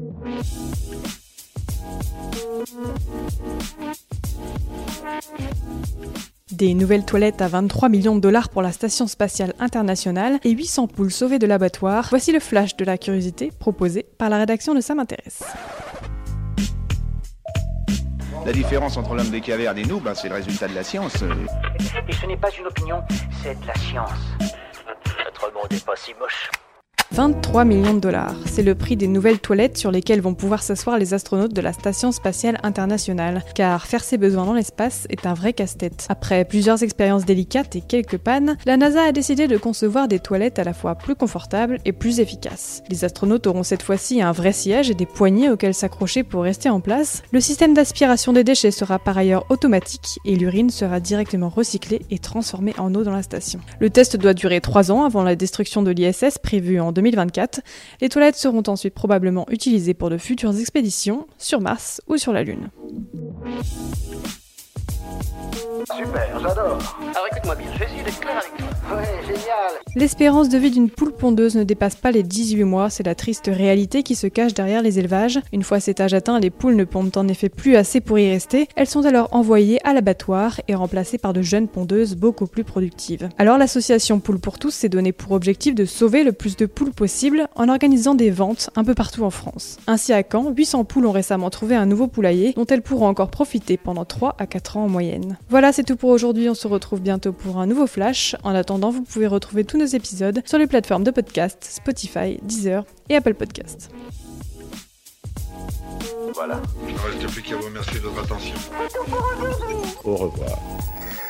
Des nouvelles toilettes à 23 millions de dollars pour la Station spatiale internationale et 800 poules sauvées de l'abattoir. Voici le flash de la curiosité proposé par la rédaction de Ça m'intéresse. La différence entre l'homme des cavernes et nous, c'est le résultat de la science. Et ce n'est pas une opinion, c'est de la science. Notre monde n'est pas si moche. 23 millions de dollars, c'est le prix des nouvelles toilettes sur lesquelles vont pouvoir s'asseoir les astronautes de la Station spatiale internationale. Car faire ses besoins dans l'espace est un vrai casse-tête. Après plusieurs expériences délicates et quelques pannes, la NASA a décidé de concevoir des toilettes à la fois plus confortables et plus efficaces. Les astronautes auront cette fois-ci un vrai siège et des poignées auxquelles s'accrocher pour rester en place. Le système d'aspiration des déchets sera par ailleurs automatique et l'urine sera directement recyclée et transformée en eau dans la station. Le test doit durer 3 ans avant la destruction de l'ISS prévue en 2024. Les toilettes seront ensuite probablement utilisées pour de futures expéditions sur Mars ou sur la Lune. Super, j'adore. Alors écoute-moi bien, je vais essayer d'être clair avec toi. Ouais, génial. L'espérance de vie d'une poule pondeuse ne dépasse pas les 18 mois, c'est la triste réalité qui se cache derrière les élevages. Une fois cet âge atteint, les poules ne pondent en effet plus assez pour y rester. Elles sont alors envoyées à l'abattoir et remplacées par de jeunes pondeuses beaucoup plus productives. Alors l'association Poules pour tous s'est donné pour objectif de sauver le plus de poules possible en organisant des ventes un peu partout en France. Ainsi à Caen, 800 poules ont récemment trouvé un nouveau poulailler dont elles pourront encore profiter pendant 3 à 4 ans en moyenne. Voilà, c'est tout pour aujourd'hui, on se retrouve bientôt pour un nouveau flash. En attendant, vous pouvez retrouver tous nos épisodes sur les plateformes de podcast, Spotify, Deezer et Apple Podcasts. Voilà. Il ne reste plus qu'à vous remercier de votre attention. Au revoir.